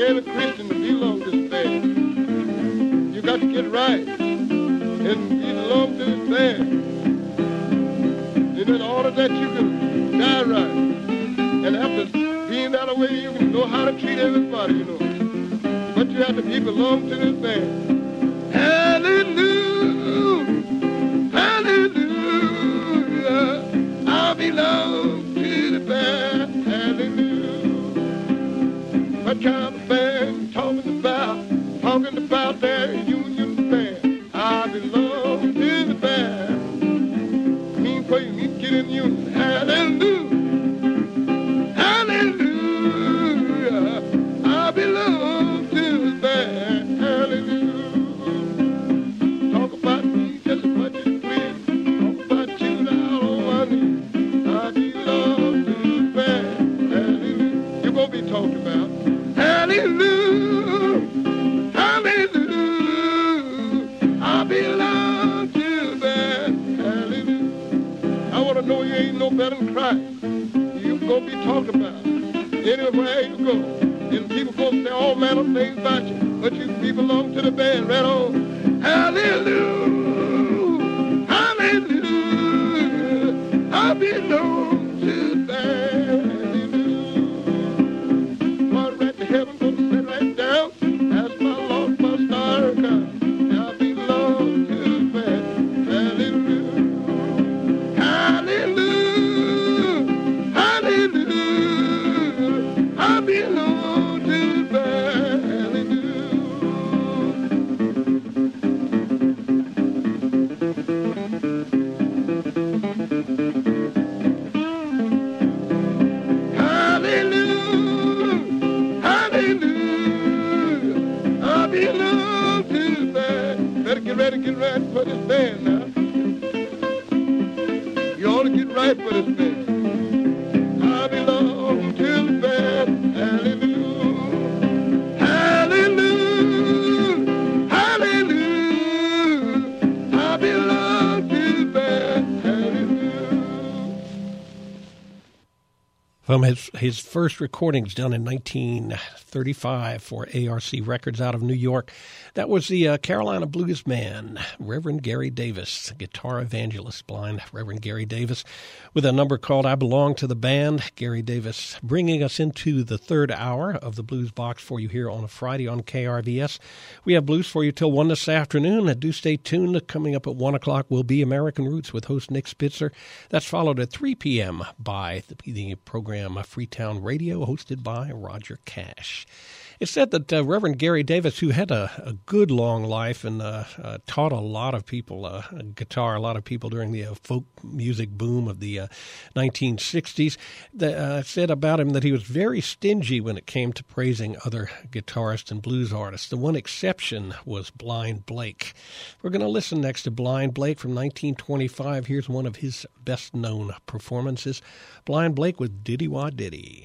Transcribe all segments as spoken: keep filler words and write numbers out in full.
every Christian to belong to this band. You got to get right and belong to this band. And in order that you can die right, and after being that way, you can know how to treat everybody, you know. But you have to be belong to this band. Hallelujah, hallelujah, I belong to the band. Hallelujah. What kind of band talking about? Talking about their union band. I belong to the band. Mean for you need to get in the union. Hallelujah. Hallelujah. I belong to the band. Hallelujah. Talk about me just as much as you please. Talk about you now on my knees. I belong to the band. Hallelujah. You're going to be talked about. Hallelujah. Hallelujah. I belong to the band. Hallelujah. I want to know you ain't no better than Christ. You're going to be talked about anywhere you go. And people going to say all manner of things about you. But you be belong to the band right on. Hallelujah. Hallelujah. I belong to the band. Hallelujah. Going right to heaven, going to sit right down. Ask my Lord for a star of God. I belong to the band. Hallelujah. Hallelujah. Hallelujah. I belong to the band. Hallelujah. Hallelujah. I belong to the band. Better get ready, get ready for this band now. You ought to get right for this band. I belong to the band. Hallelujah. Hallelujah. Hallelujah. I belong to the band. Hallelujah. From his, his first recordings done in nineteen thirty-five for A R C Records out of New York, that was the uh, Carolina blues man, Reverend Gary Davis, guitar evangelist, blind Reverend Gary Davis, with a number called I Belong to the Band. Gary Davis bringing us into the third hour of the Blues Box for you here on a Friday on K R V S. We have blues for you till one this afternoon. Do stay tuned. Coming up at one o'clock will be American Roots with host Nick Spitzer. That's followed at three p.m. by the, the program Freetown Radio, hosted by Roger Cash. It's said that uh, Reverend Gary Davis, who had a, a good long life and uh, uh, taught a lot of people uh, guitar, a lot of people during the uh, folk music boom of the uh, nineteen sixties, the, uh, said about him that he was very stingy when it came to praising other guitarists and blues artists. The one exception was Blind Blake. We're going to listen next to Blind Blake from nineteen twenty-five. Here's one of his best-known performances. Blind Blake with Diddy Wah Diddy.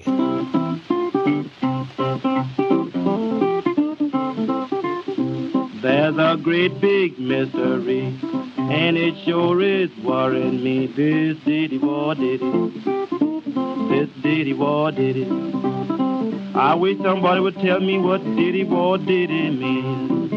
There's a great big mystery, and it sure is worrying me. This Diddy Wah Diddy, this Diddy Wah Diddy. I wish somebody would tell me what Diddy Wah Diddy means.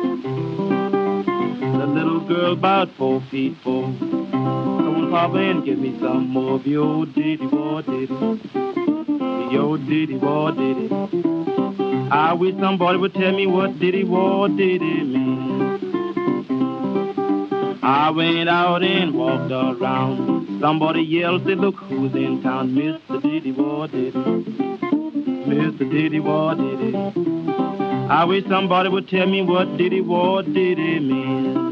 The little girl about four feet four, come Papa and give me some more of your Diddy Wah Diddy, your Diddy Wah Diddy. I wish somebody would tell me what Diddy Wah Diddy means. I went out and walked around. Somebody yelled, say, look who's in town, Mister Diddy Wah Diddy, Mister Diddy Wah Diddy. I wish somebody would tell me what Diddy Wah Diddy means.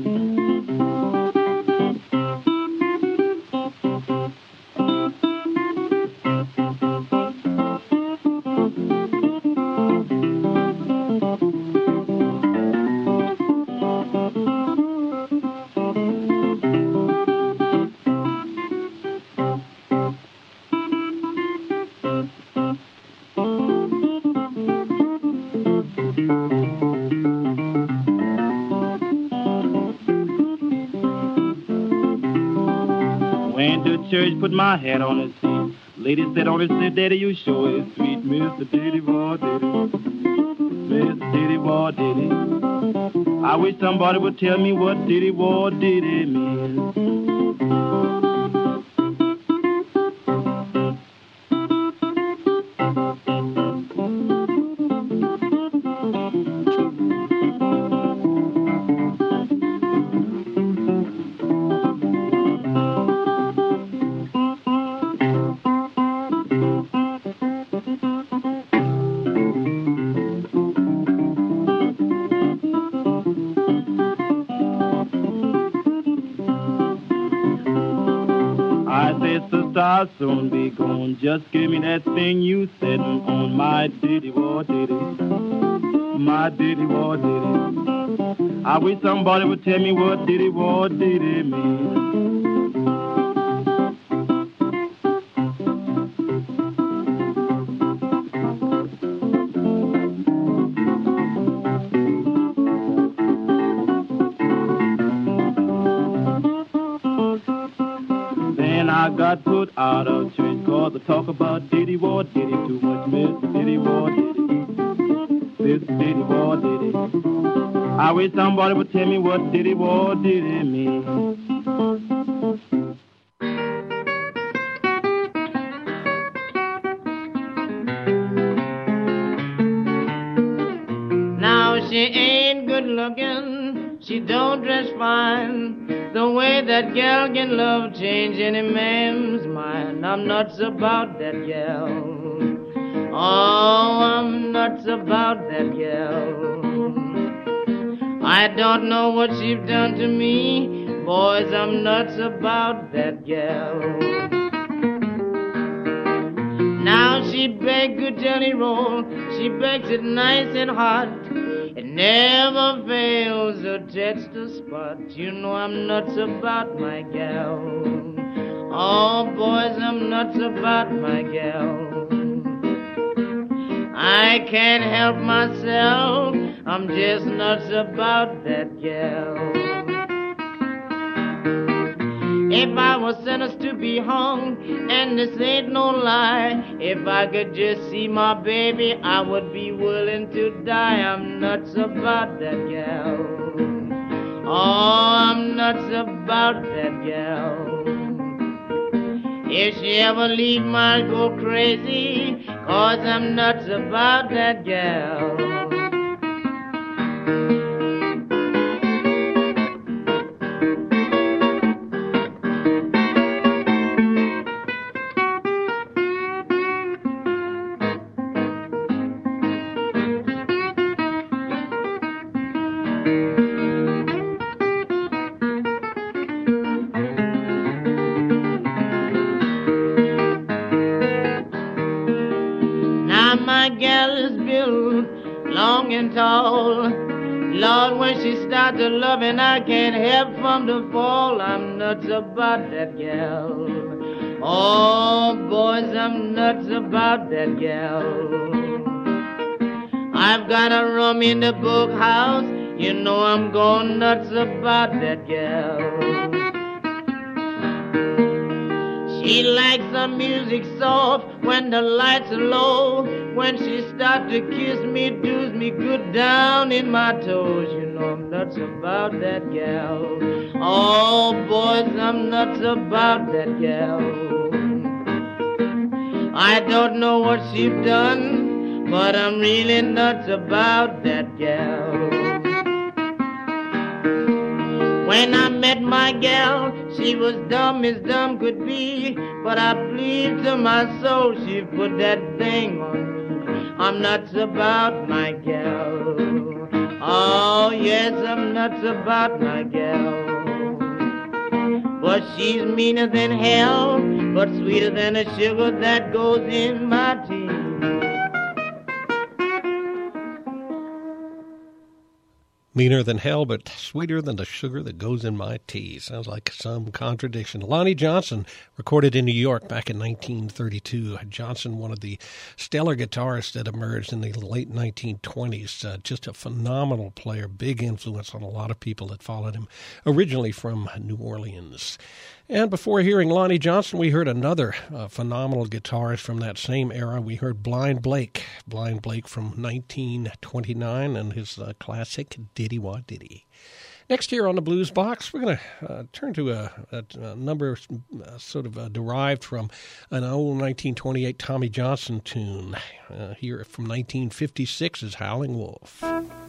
Church, put my hat on his seat. Lady said on his seat, Daddy, you sure is sweet, Mister Diddy Wah Diddy, diddy wah diddy. I wish somebody would tell me what diddy wah diddy means. I'll soon be gone. Just give me that thing you sitting on my diddy wah diddy, my diddy wah diddy. I wish somebody would tell me what diddy wah diddy means. I got put out of church cause I talk about diddy wah diddy too much. Mister Diddy wah diddy, Mister Diddy wah diddy. I wish somebody would tell me what diddy wah diddy means. Now she ain't good looking, she don't dress fine. The way that gal can love change any man's mind. I'm nuts about that gal. Oh, I'm nuts about that gal. I don't know what she's done to me. Boys, I'm nuts about that gal. Now she bakes good jelly roll. She bakes it nice and hot. It never fails to touch the spot. You know I'm nuts about my gal. Oh, boys, I'm nuts about my gal. I can't help myself. I'm just nuts about that gal. If I was sentenced to be hung, and this ain't no lie, if I could just see my baby, I would be willing to die. I'm nuts about that gal. Oh, I'm nuts about that gal. If she ever leave, I'll go crazy, cause I'm nuts about that gal. And tall, Lord, when she starts to love and I can't help from the fall, I'm nuts about that gal. Oh, boys, I'm nuts about that gal. I've got a room in the book house, you know I'm going nuts about that gal. She likes the music soft when the lights are low. When she starts to kiss me, does me good down in my toes. You know I'm nuts about that gal. Oh, boys, I'm nuts about that gal. I don't know what she's done, but I'm really nuts about that gal. When I met my gal, she was dumb as dumb could be, but I believe to my soul she put that thing on me. I'm nuts about my gal. Oh, yes, I'm nuts about my gal. But she's meaner than hell, but sweeter than the sugar that goes in my tea. Meaner than hell, but sweeter than the sugar that goes in my tea. Sounds like some contradiction. Lonnie Johnson, recorded in New York back in nineteen thirty-two. Johnson, one of the stellar guitarists that emerged in the late nineteen twenties. Uh, just a phenomenal player, big influence on a lot of people that followed him, originally from New Orleans. And before hearing Lonnie Johnson, we heard another uh, phenomenal guitarist from that same era. We heard Blind Blake, Blind Blake from nineteen twenty-nine, and his uh, classic Diddy Wah Diddy. Next here on the Blues Box, we're going to uh, turn to a, a, a number uh, sort of uh, derived from an old nineteen twenty-eight Tommy Johnson tune. Uh, here from nineteen fifty-six is Howling Wolf.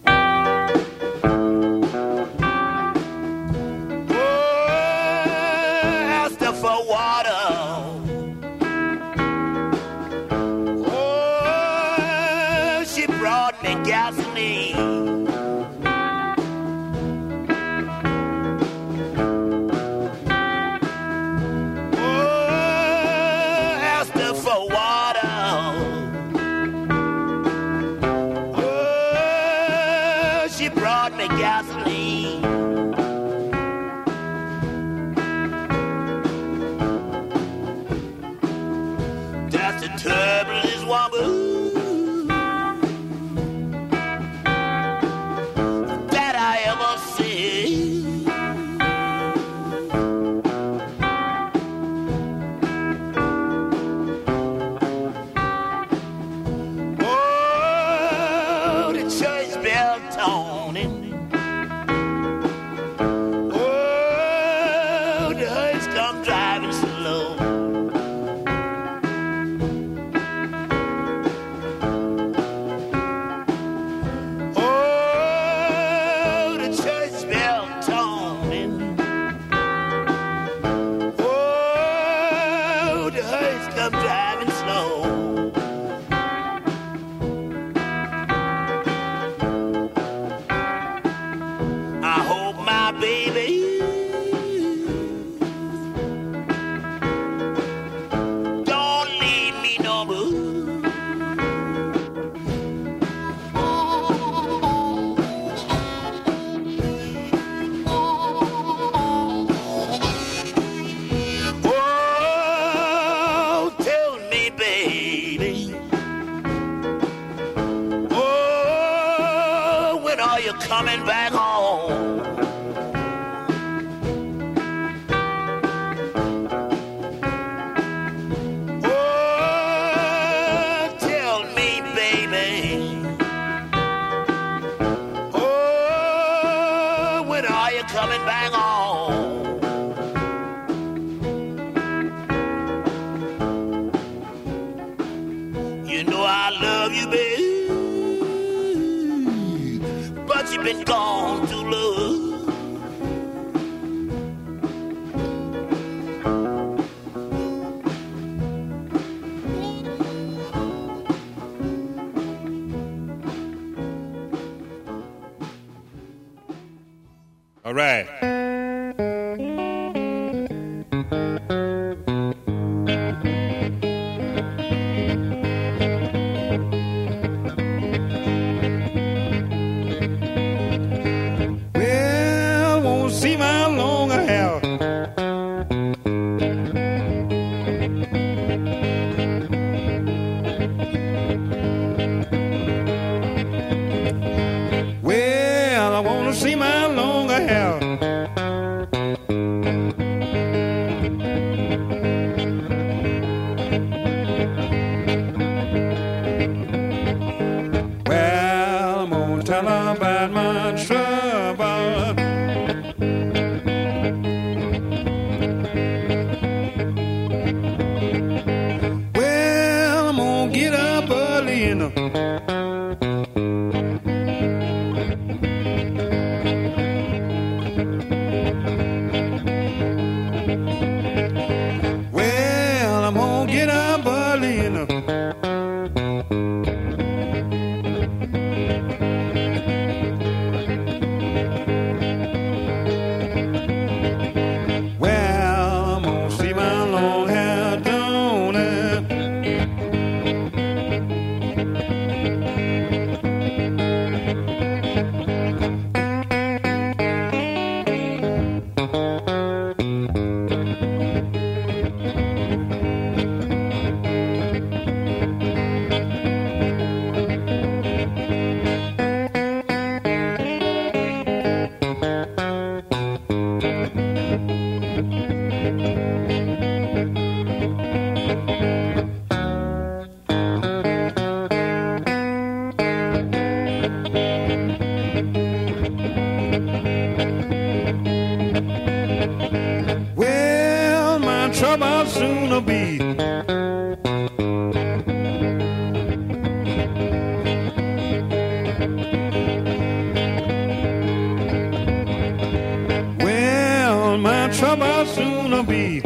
For water, oh, she brought me gasoline. Oh, asked her for water, oh, she brought me gasoline. Turbulence woman that I ever see. Oh, the church bell toning. Oh, the hearse come driving slow. Coming back home. Oh, tell me, baby. Oh, when are you coming back home? You know I love you, baby. You've been gone too long. All right. sooner be.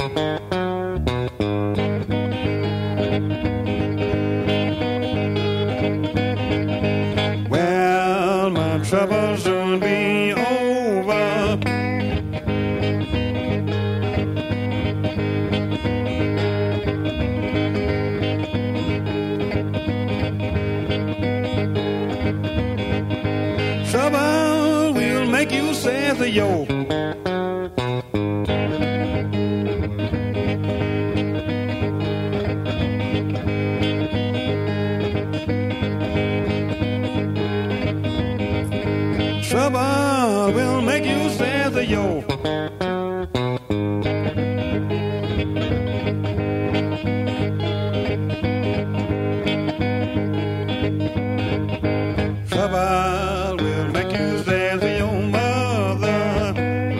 Well, my troubles soon be over. Trouble will make you say the yo. Trouble will make you say the yo. Trouble will make you say the yo, mother.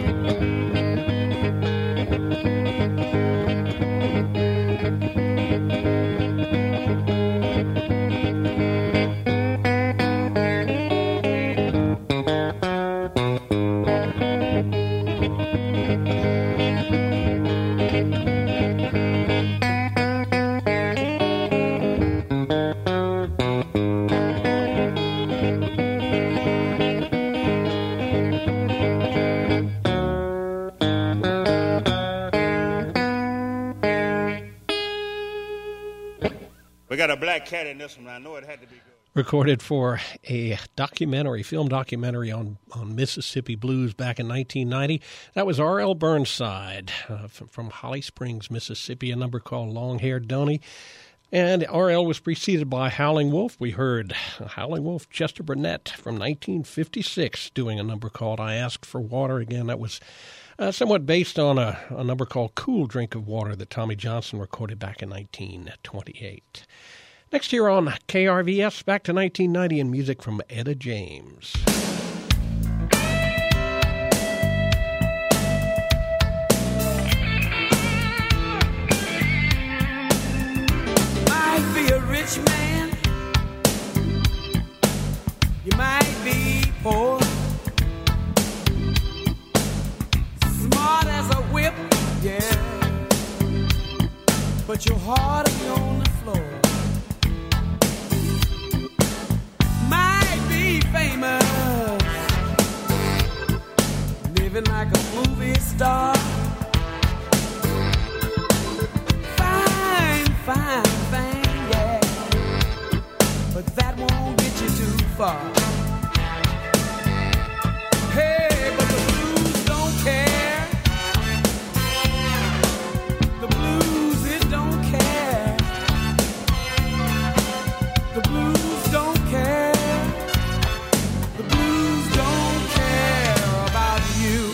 We got a black cat in this one. I know it had to be good. Recorded for a documentary, film documentary on, on Mississippi blues back in nineteen ninety. That was R L Burnside uh, from, from Holly Springs, Mississippi, a number called Long-Haired Donny. And R L was preceded by Howling Wolf. We heard Howling Wolf, Chester Burnett from nineteen fifty-six doing a number called I Asked for Water. Again, that was uh, somewhat based on a, a number called Cool Drink of Water that Tommy Johnson recorded back in nineteen twenty-eight. Next here on K R V S, back to nineteen ninety and music from Etta James. Might be a rich man, you might be poor, smart as a whip, yeah, but your heart is on the floor. Might be famous, living like a movie star, fine, fine thing, yeah, but that won't get you too far. Hey, but the blues don't care. The blues, it don't care. The blues don't care. The blues don't care about you.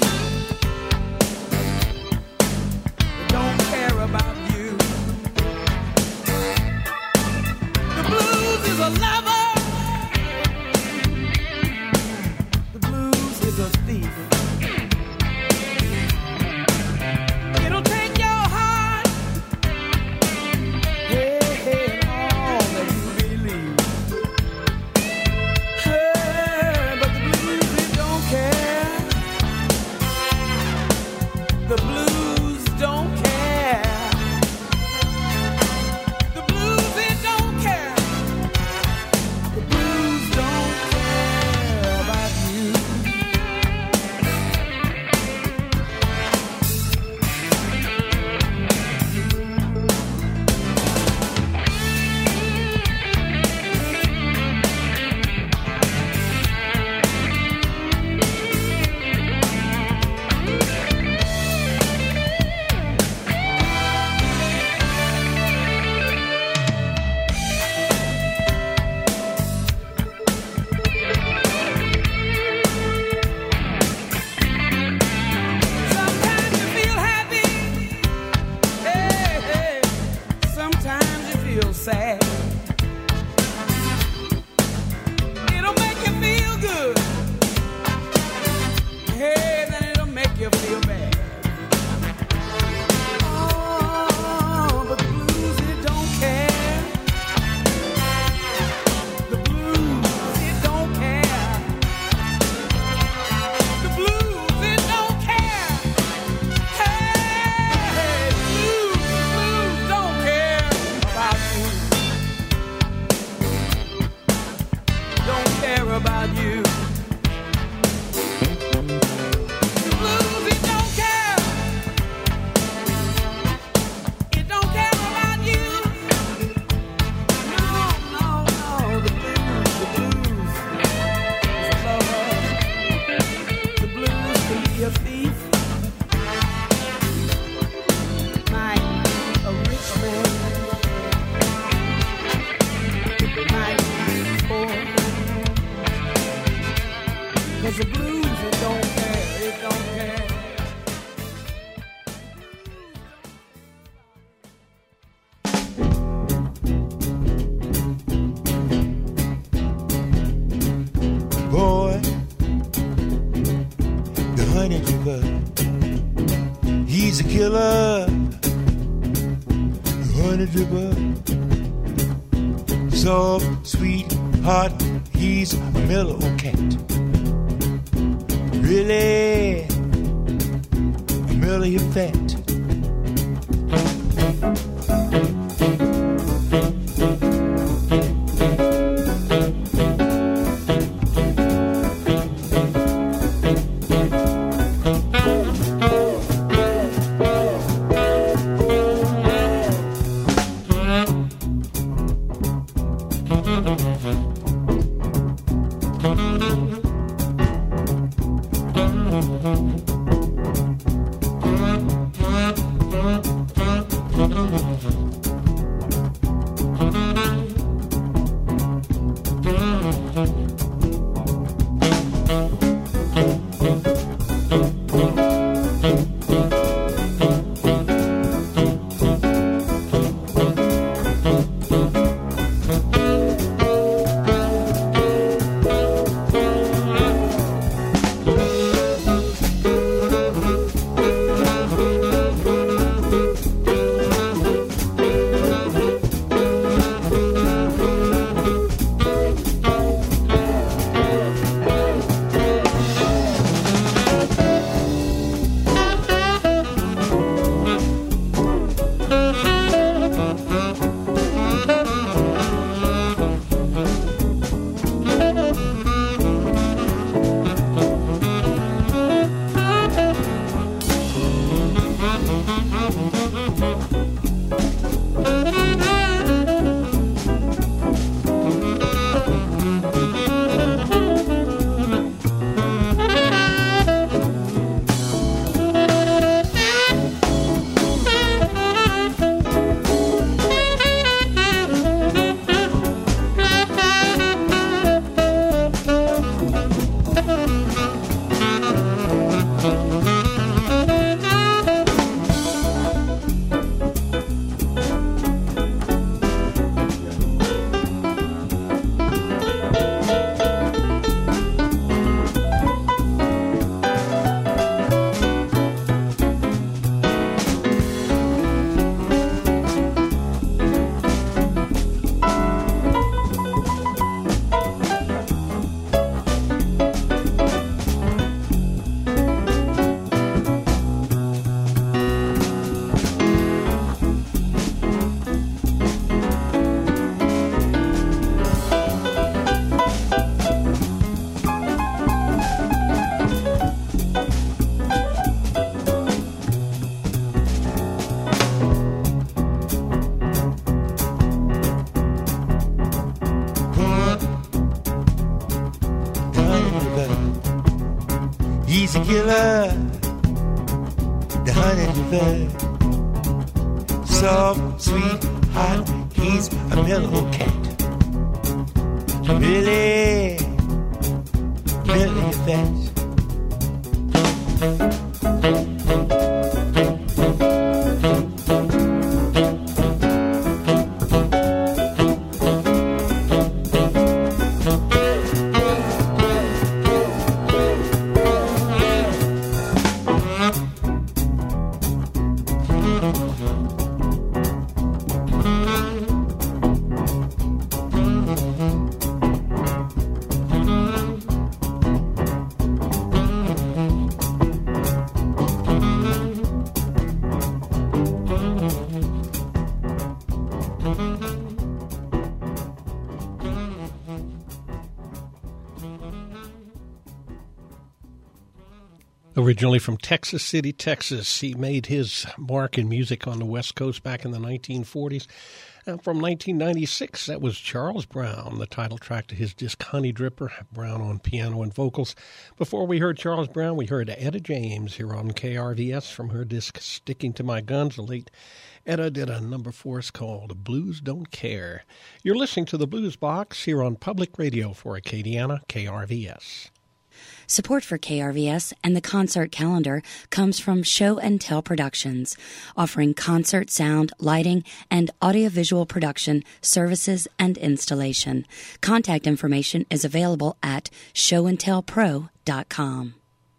They don't care about you. The blues is a lover about you. The blues, it don't care. It don't care about you. No, no, no. The blues, the blues is a lover. The blues can be a thief. Might a rich man. Might be poor. 'Cause the blues, it don't care, it don't care. Boy, the honeydew bud, he's a killer. The honeydew bud, soft, sweet, hot, he's a mellow cat. Really, really fat. He's a killer, the honeydew bud, soft, sweet, hot, he's a mellow cat. Really, really fast. Originally from Texas City, Texas, he made his mark in music on the West Coast back in the nineteen forties. And from nineteen ninety-six, that was Charles Brown, the title track to his disc Honey Dripper, Brown on piano and vocals. Before we heard Charles Brown, we heard Etta James here on K R V S from her disc Sticking to My Guns. The late Etta did a number for us called Blues Don't Care. You're listening to the Blues Box here on Public Radio for Acadiana, K R V S. Support for K R V S and the concert calendar comes from Show and Tell Productions, offering concert sound, lighting, and audiovisual production services and installation. Contact information is available at show and tell pro dot com.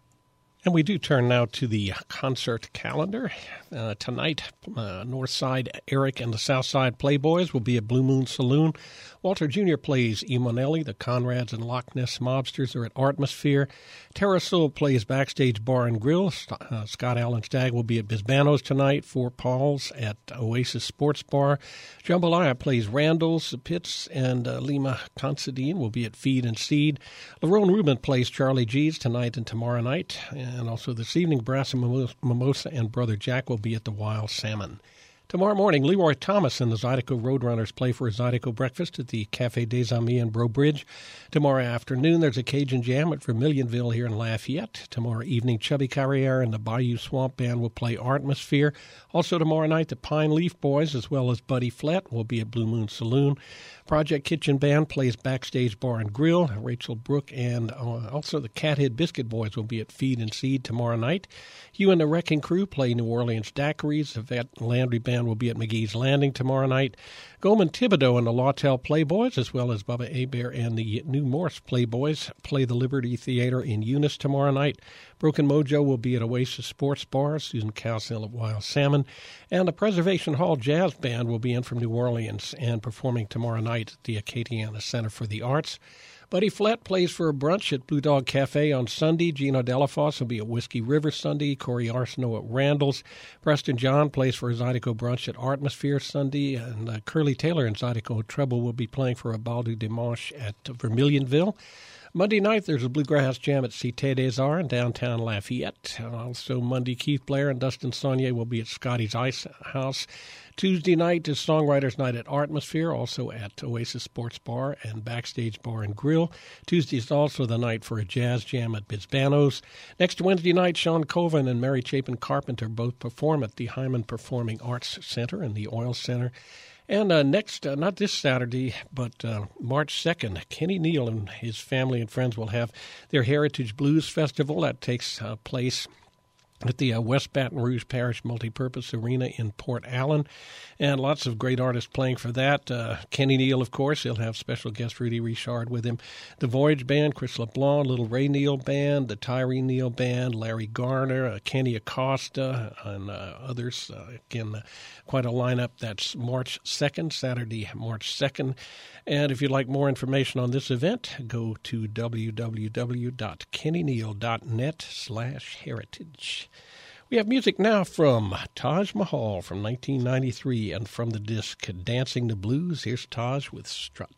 And we do turn now to the concert calendar. Uh, tonight, uh, Northside Eric and the Southside Playboys will be at Blue Moon Saloon. Walter Junior plays E. Monelli. The Conrads and Loch Ness Mobsters are at Artmosphere. Terra Soul plays Backstage Bar and Grill. St- uh, Scott Allen Stagg will be at Bisbano's tonight. Fort Paul's at Oasis Sports Bar. Jambalaya plays Randall's, Pitts, and uh, Lima Considine will be at Feed and Seed. Lerone Rubin plays Charlie G's tonight and tomorrow night. And also this evening, Brass and Mimosa and Brother Jack will be at the Wild Salmon. Tomorrow morning, Leroy Thomas and the Zydeco Roadrunners play for a Zydeco breakfast at the Café des Amis in Breaux Bridge. Tomorrow afternoon, there's a Cajun Jam at Vermilionville here in Lafayette. Tomorrow evening, Chubby Carriere and the Bayou Swamp Band will play Artmosphere. Also tomorrow night, the Pine Leaf Boys as well as Buddy Flett will be at Blue Moon Saloon. Project Kitchen Band plays Backstage Bar and Grill. Rachel Brook and uh, also the Cathead Biscuit Boys will be at Feed and Seed tomorrow night. Hugh and the Wrecking Crew play New Orleans Daiquiris. The Vet Landry Band will be at McGee's Landing tomorrow night. Goldman Thibodeau and the Lawtell Playboys, as well as Bubba Hebert and the New Morse Playboys, play the Liberty Theater in Eunice tomorrow night. Broken Mojo will be at Oasis Sports Bar, Susan Cowsill at Wild Salmon, and the Preservation Hall Jazz Band will be in from New Orleans and performing tomorrow night at the Acadiana Center for the Arts. Buddy Flett plays for a brunch at Blue Dog Cafe on Sunday. Gino Delafosse will be at Whiskey River Sunday. Corey Arsenault at Randall's. Preston John plays for a Zydeco brunch at Artmosphere Sunday. And uh, Curly Taylor and Zydeco Treble will be playing for a Baldu Dimanche at Vermilionville. Monday night, there's a Bluegrass Jam at Cité des Arts in downtown Lafayette. Also Monday, Keith Blair and Dustin Saunier will be at Scotty's Ice House. Tuesday night is Songwriters Night at Artmosphere, also at Oasis Sports Bar and Backstage Bar and Grill. Tuesday is also the night for a jazz jam at Bisbano's. Next Wednesday night, Sean Colvin and Mary Chapin Carpenter both perform at the Hyman Performing Arts Center and the Oil Center. And uh, next, uh, not this Saturday, but uh, March second, Kenny Neal and his family and friends will have their Heritage Blues Festival. That takes uh, place at the uh, West Baton Rouge Parish Multipurpose Arena in Port Allen. And lots of great artists playing for that. Uh, Kenny Neal, of course. He'll have special guest Rudy Richard with him. The Voyage Band, Chris LeBlanc, Little Ray Neal Band, the Tyree Neal Band, Larry Garner, uh, Kenny Acosta, and uh, others. Uh, again, uh, quite a lineup. That's March second, Saturday, March second. And if you'd like more information on this event, go to w w w dot kenny neal dot net slash heritage. We have music now from Taj Mahal from nineteen ninety-three, and from the disc Dancing the Blues, here's Taj with Strut.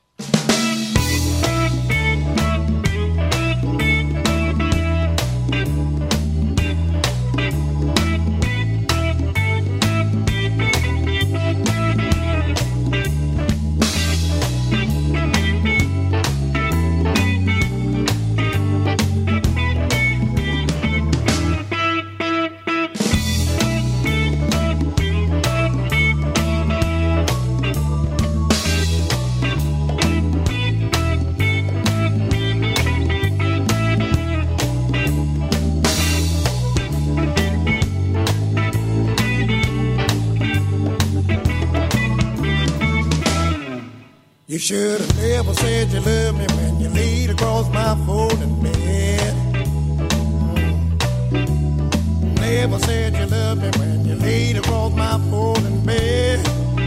You should have never said you loved me when you laid across my folding bed. Mm. Never said you loved me when you laid across my folding bed.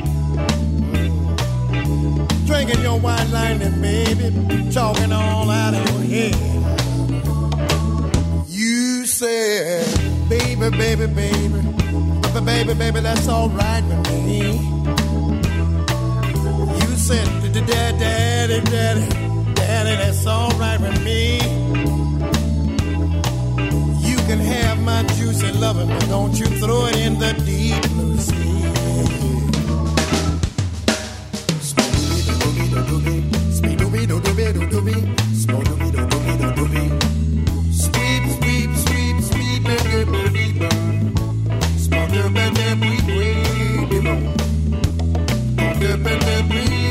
Mm. Drinking your white lightning, baby, talking all out of your head. You said, baby, baby, baby, baby, baby, baby, that's all right with me. Said, daddy, daddy, daddy, daddy, that's all right with me. You can but don't you throw it in the deep blue sea. Spoo-dooby-doo-dooby-doo-dooby, spee-dooby-doo-dooby-doo-dooby, spoo-dooby-doo-dooby-doo-dooby. Sweep, sweep, sweep, sweep, doo-doo-doo-doo-doo. Spoo-dooby-doo-dooby-doo-doo. Spoo-dooby-doo-dooby-doo-doo.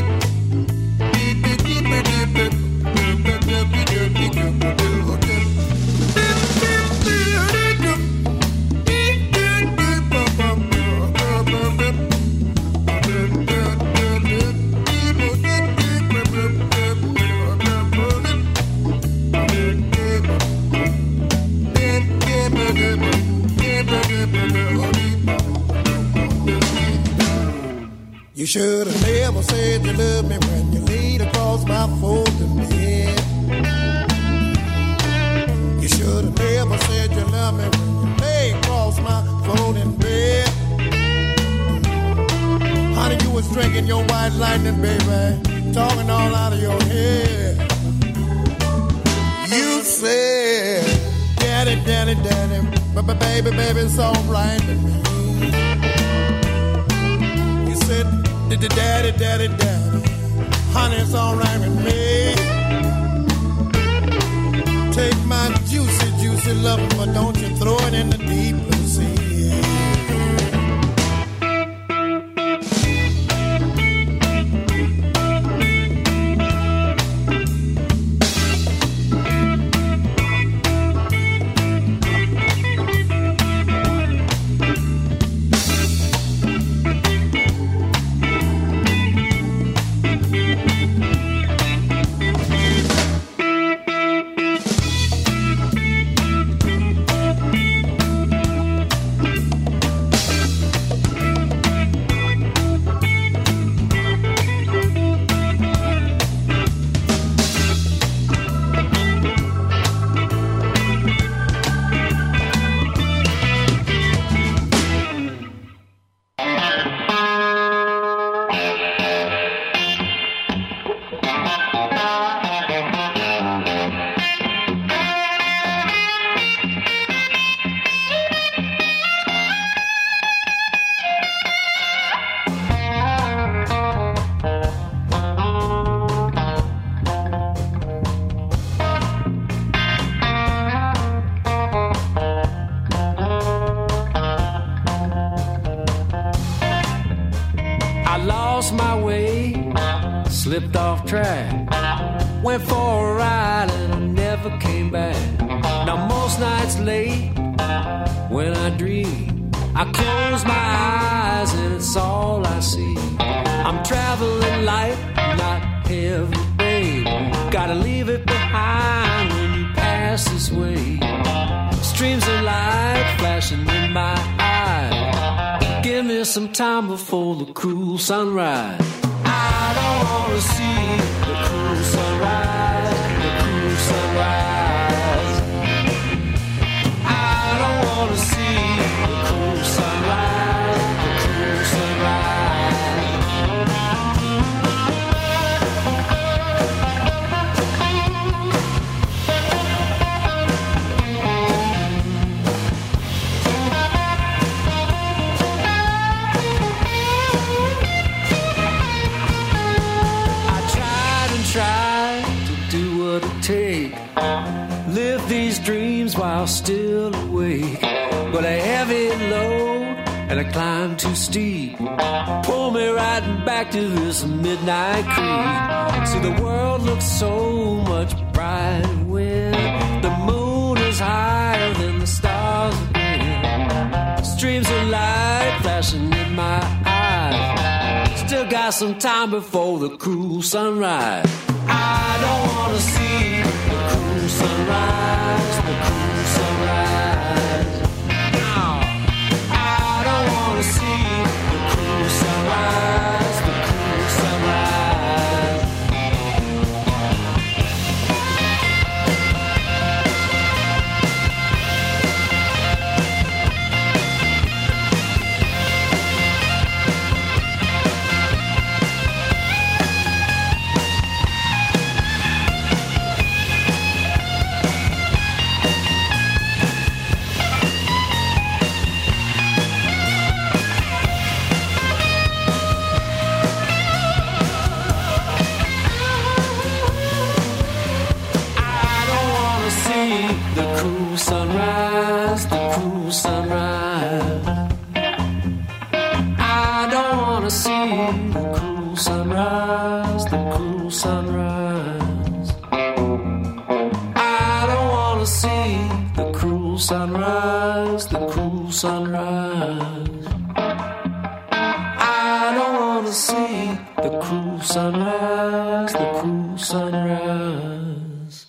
You should have never said you loved me when you laid across my folding bed. You should have never said you loved me when you lay across my folding bed. Honey, you was drinking your white lightning, baby, talking all out of your head. You said, daddy, daddy, daddy, but baby, baby, it's all right with me. You said, daddy, daddy, daddy, honey, it's all right with me. Take my juicy, juicy love, but don't you throw it in the deep blue sea. Slipped off track, went for a ride and I never came back. Now most nights late, when I dream, I close my eyes and it's all I see. I'm traveling light, not heavy, babe. Gotta leave it behind when you pass this way. Streams of light flashing in my eyes. Give me some time before the cruel sunrise. I don't wanna see the cruel sunrise, the cruel sunrise. I don't wanna see the cruel sunrise, the cruel sunrise. Take, live these dreams while still awake. But a heavy load and a climb too steep pull me right back to this midnight creep. See, the world looks so much brighter when the moon is higher than the stars again. Streams of light flashing in my eyes. Still got some time before the cruel sunrise. I don't wanna see the cruel sunrise, the cruel sunrise. No, I don't wanna see the cruel sunrise, the cruel sunrise. the cruel sunrise, the cruel sunrise. I don't wanna see the cruel sunrise, the cruel sunrise. I don't wanna see the cruel sunrise, the cruel sunrise. I don't wanna see the cruel sunrise, the cruel sunrise.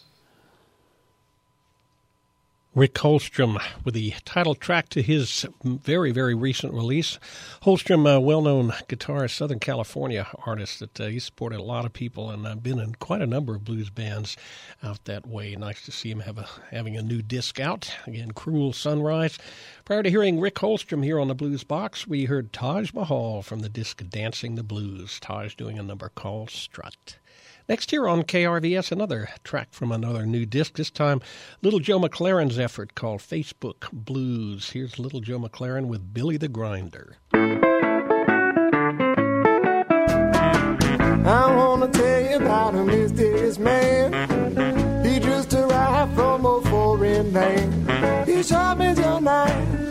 Rick Holstrom with the title track to his very, very recent release. Holstrom, a well-known guitarist, Southern California artist that uh, he supported a lot of people and uh, been in quite a number of blues bands out that way. Nice to see him have a, having a new disc out. Again, Cruel Sunrise. Prior to hearing Rick Holstrom here on the Blues Box, we heard Taj Mahal from the disc Dancing the Blues. Taj doing a number called Strut. Next here on K R V S, another track from another new disc, this time Little Joe McLaren's effort called Facebook Blues. Here's Little Joe McLaren with Billy the Grinder. I want to tell you about a mysterious man. He just arrived from a foreign land. He sharp as your knife,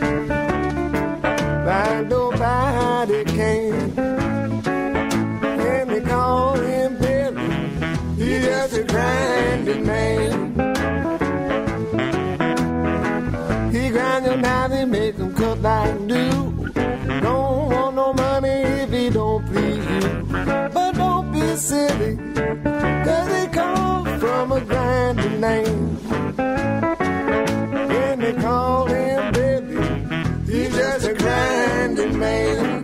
like nobody can. And they call him Billy. He's just a grinding man. He grind your knife and make them cut like dew. Don't want no money if he don't please you. But don't be silly, cause he comes from a grinding name. And they call him Billy. He's just a grinding man.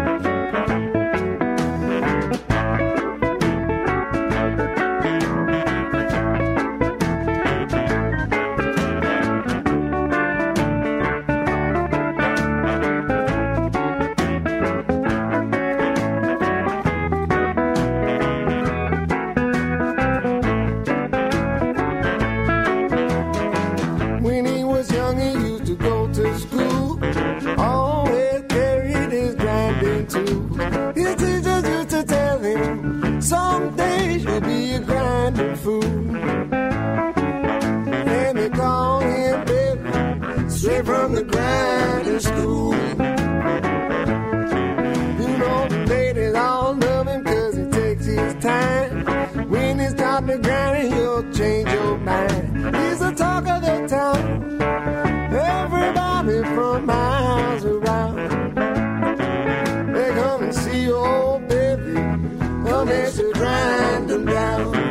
Some days you'll be a grinding fool. And they call him Billy, straight from the grinding school. You know the ladies all love him cause he takes his time. When he stops the grinding, he'll change your mind. He's the talk of the town. Everybody from miles around, they come and see old Billy. Come here to grind them down.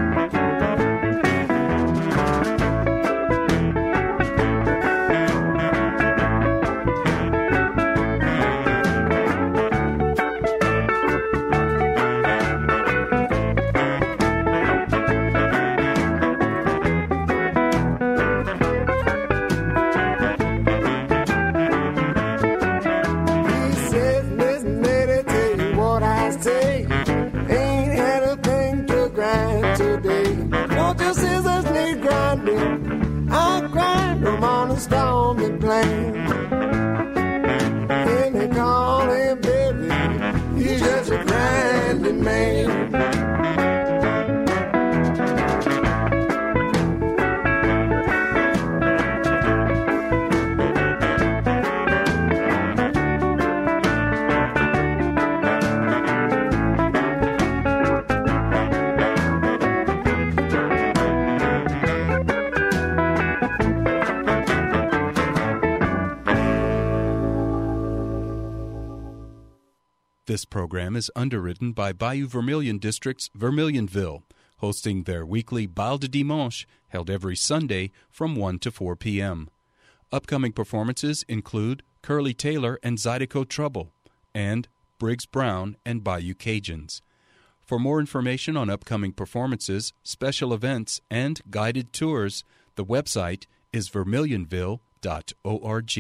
I grind them on a stormy plain. And they call him Billy. He's just a grinding man. This program is underwritten by Bayou Vermilion District's Vermilionville, hosting their weekly Bal de Dimanche, held every Sunday from one to four p.m. Upcoming performances include Curly Taylor and Zydeco Trouble, and Briggs Brown and Bayou Cajuns. For more information on upcoming performances, special events, and guided tours, the website is vermilionville dot org.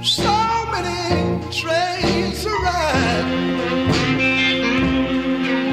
So many trains arrive.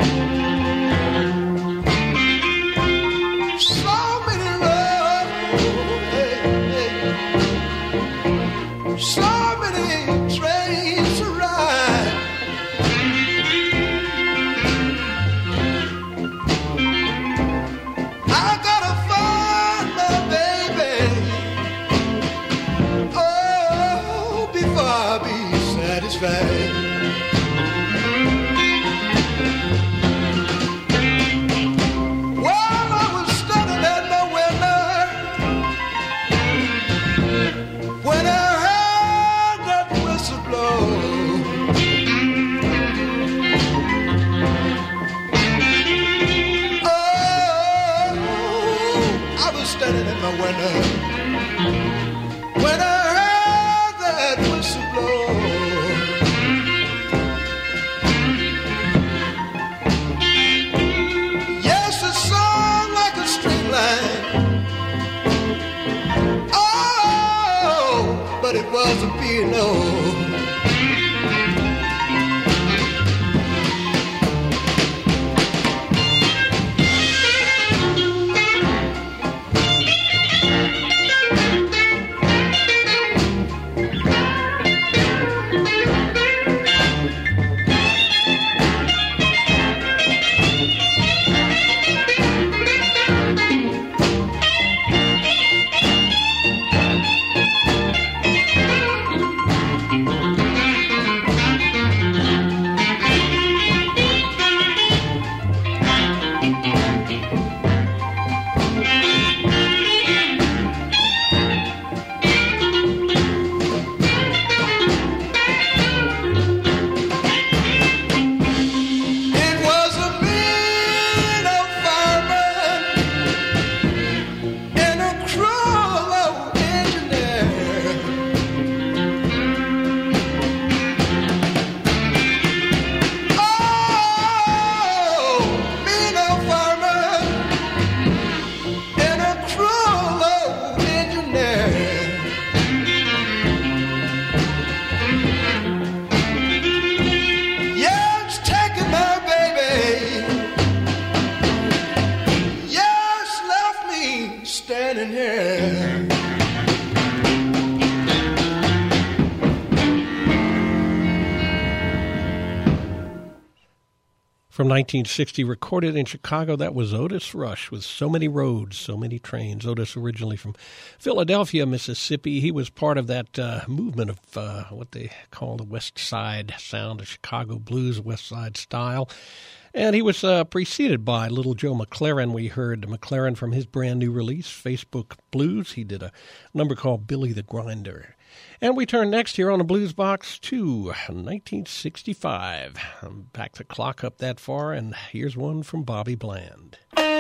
From nineteen sixty, recorded in Chicago, that was Otis Rush with So Many Roads, So Many Trains. Otis originally from Philadelphia, Mississippi. He was part of that uh, movement of uh, what they call the West Side sound of Chicago blues, West Side style. And he was uh, preceded by Little Joe McLaren. We heard McLaren from his brand new release, Facebook Blues. He did a number called Billy the Grinder. And we turn next here on the Blues Box to nineteen sixty-five. Back the clock up that far, and here's one from Bobby Bland.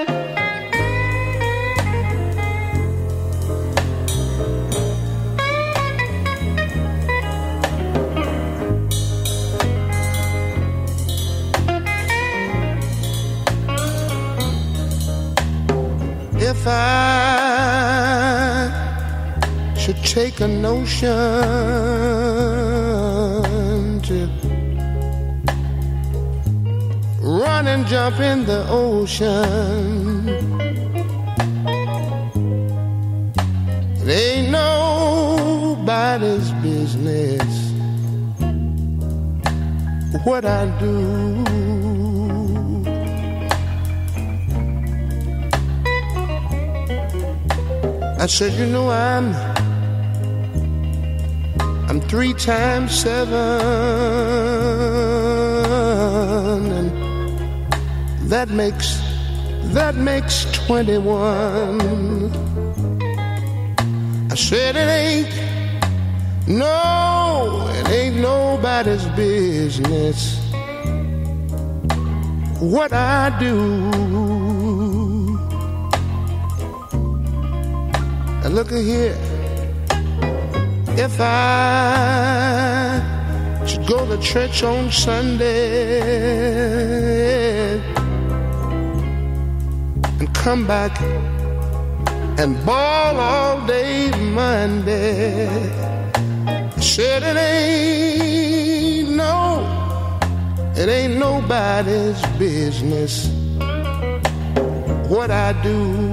If I should take a notion to run and jump in the ocean, it ain't nobody's business what I do. I said, you know, I'm I'm three times seven, and that makes that makes twenty-one. I said it ain't no, it ain't nobody's business what I do. And look at here. If I should go to church on Sunday and come back and ball all day Monday, I said it ain't no, it ain't nobody's business what I do.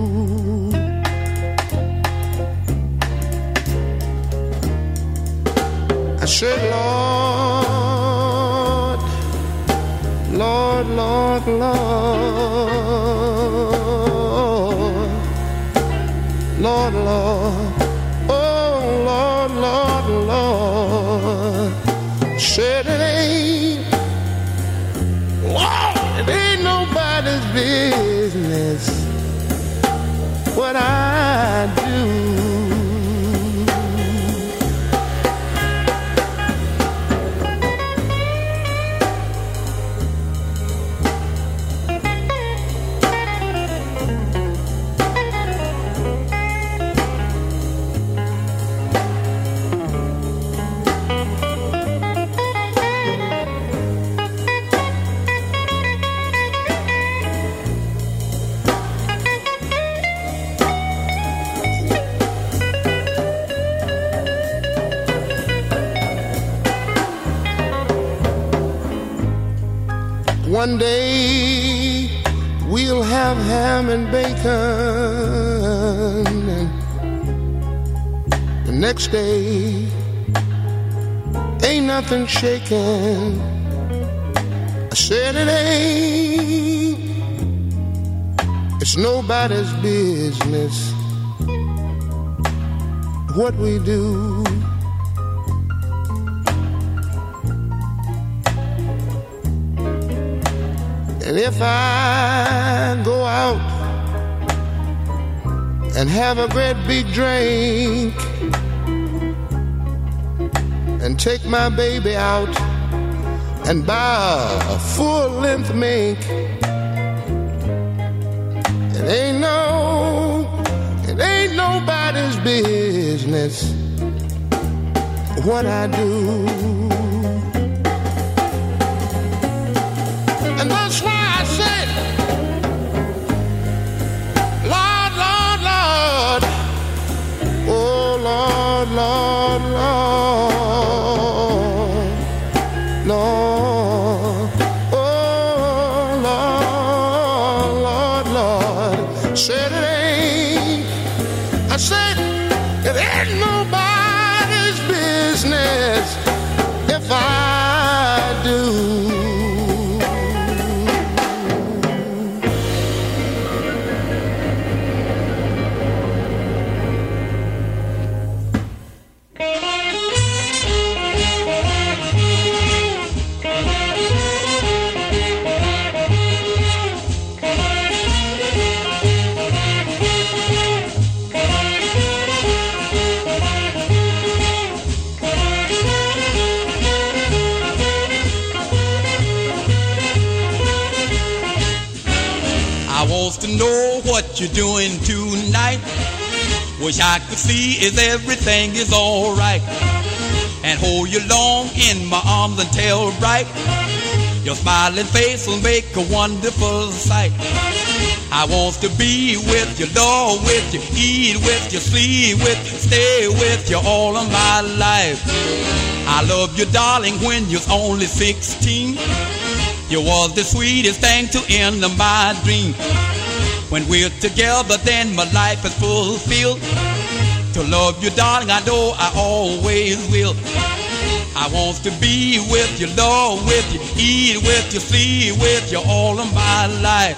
I said, Lord, Lord, Lord, Lord, Lord, Lord, oh, Lord, Lord, Lord. Said it ain't, Lord, it ain't nobody's business what I do. One day we'll have ham and bacon, and the next day ain't nothing shaking. I said it ain't, it's nobody's business what we do. And if I go out and have a great big drink and take my baby out and buy a full-length mink, it ain't no, it ain't nobody's business what I do. And that's why I said, Lord, Lord, Lord, oh, Lord, Lord, Lord, Lord, oh, Lord, Lord, Lord, said it ain't, I said, it ain't nobody's business wants to know what you're doing tonight. Wish I could see if everything is alright. And hold you long in my arms and tell right. Your smiling face will make a wonderful sight. I want to be with you, Lord, with you, eat with you, sleep with you, stay with you all of my life. I love you, darling, when you're only sixteen. You was the sweetest thing to end my dream. When we're together, then my life is fulfilled. To love you, darling, I know I always will. I want to be with you, Lord, with you, eat with you, sleep with you all of my life.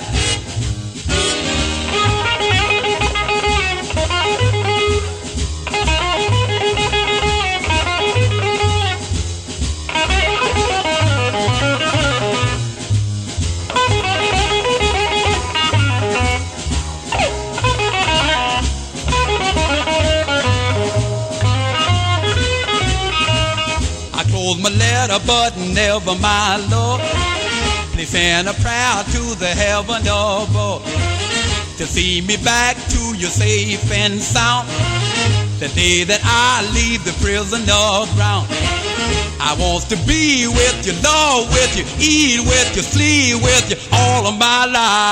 My letter, but never my love. Please send a prayer to the heaven above to see me back to you safe and sound. The day that I leave the prison ground, I want to be with you, Lord, with you, eat with you, sleep with you all of my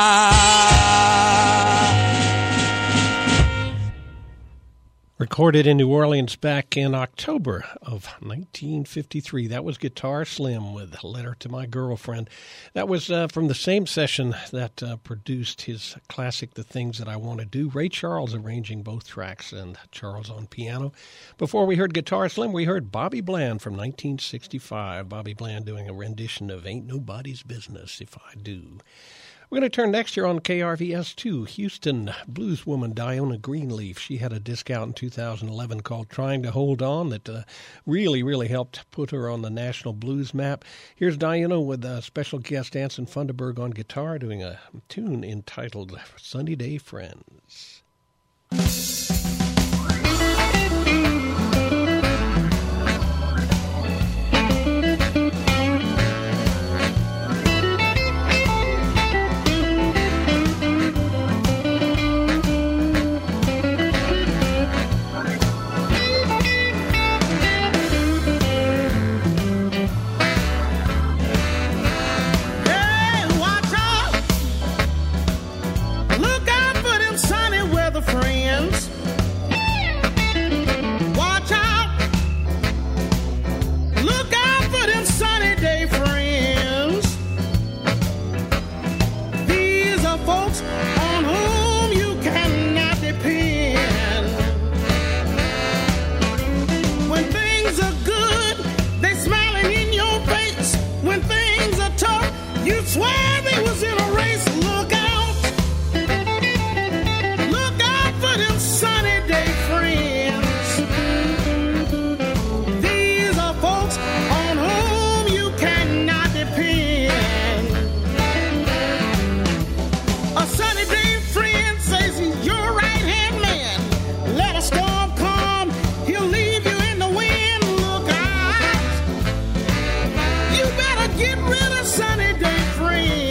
life. Recorded in New Orleans back in October of nineteen fifty-three. That was Guitar Slim with Letter to My Girlfriend. That was uh, from the same session that uh, produced his classic, The Things That I Want to Do. Ray Charles arranging both tracks and Charles on piano. Before we heard Guitar Slim, we heard Bobby Bland from nineteen sixty-five. Bobby Bland doing a rendition of Ain't Nobody's Business If I Do. We're going to turn next year on K R V S to Houston blueswoman Diona Greenleaf. She had a disc out in two thousand eleven called Trying to Hold On that uh, really, really helped put her on the national blues map. Here's Diona with a special guest Anson Funderburg on guitar doing a tune entitled Sunny Day Friends. Get rid of sunny day friends.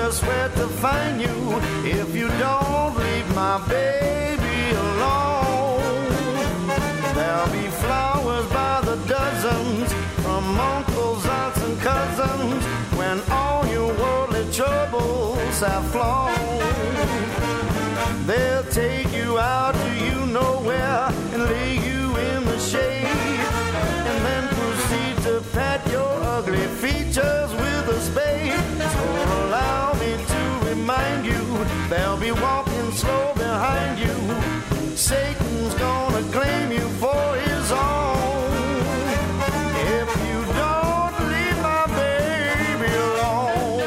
just where to find you if you don't leave my baby alone. There'll be flowers by the dozens from uncles, aunts, and cousins when all your worldly troubles have flown. They'll take you out to you nowhere and lay you in the shade, and then proceed to pat your ugly features with a spade. So allow me to remind you, they'll be walking slow behind you. Satan's gonna claim you for his own if you don't leave my baby alone.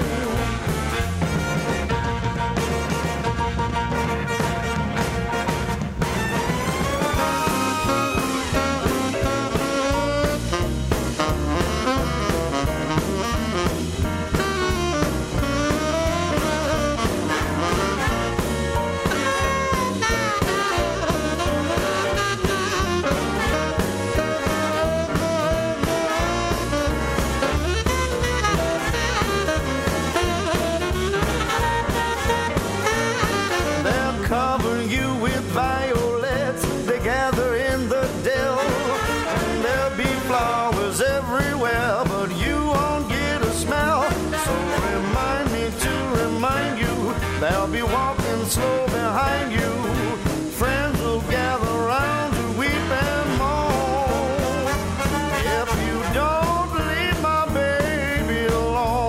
They'll be walking slow behind you. Friends will gather round to weep and moan if you don't leave my baby alone.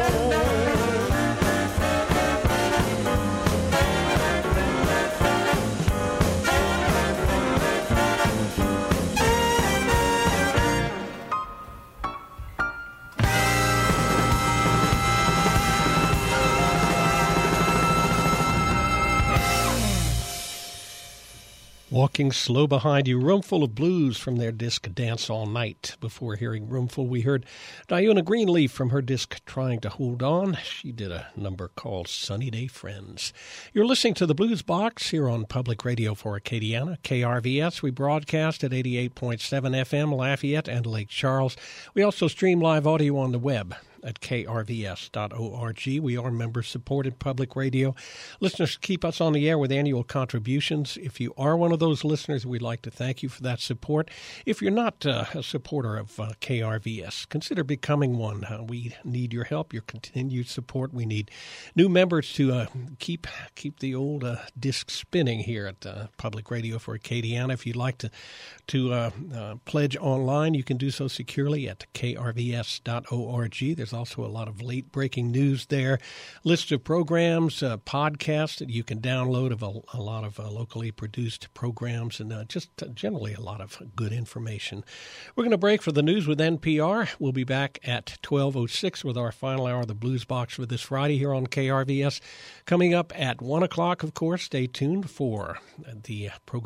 Walking Slow Behind You, Roomful of Blues from their disc Dance All Night. Before hearing Roomful, we heard Diona Greenleaf from her disc Trying to Hold On. She did a number called Sunny Day Friends. You're listening to the Blues Box here on Public Radio for Acadiana, K R V S. We broadcast at eighty-eight point seven F M, Lafayette and Lake Charles. We also stream live audio on the web at K R V S dot org. We are member-supported public radio. Listeners keep us on the air with annual contributions. If you are one of those listeners, we'd like to thank you for that support. If you're not uh, a supporter of uh, K R V S, consider becoming one. Uh, we need your help, your continued support. We need new members to uh, keep keep the old uh, disc spinning here at uh, Public Radio for Acadiana. If you'd like to, to uh, uh, pledge online, you can do so securely at K R V S dot org. There's also a lot of late-breaking news there, list of programs, uh, podcasts that you can download of a, a lot of uh, locally produced programs, and uh, just uh, generally a lot of good information. We're going to break for the news with N P R. We'll be back at twelve oh six with our final hour of the Blues Box for this Friday here on K R V S. Coming up at one o'clock, of course, stay tuned for the program.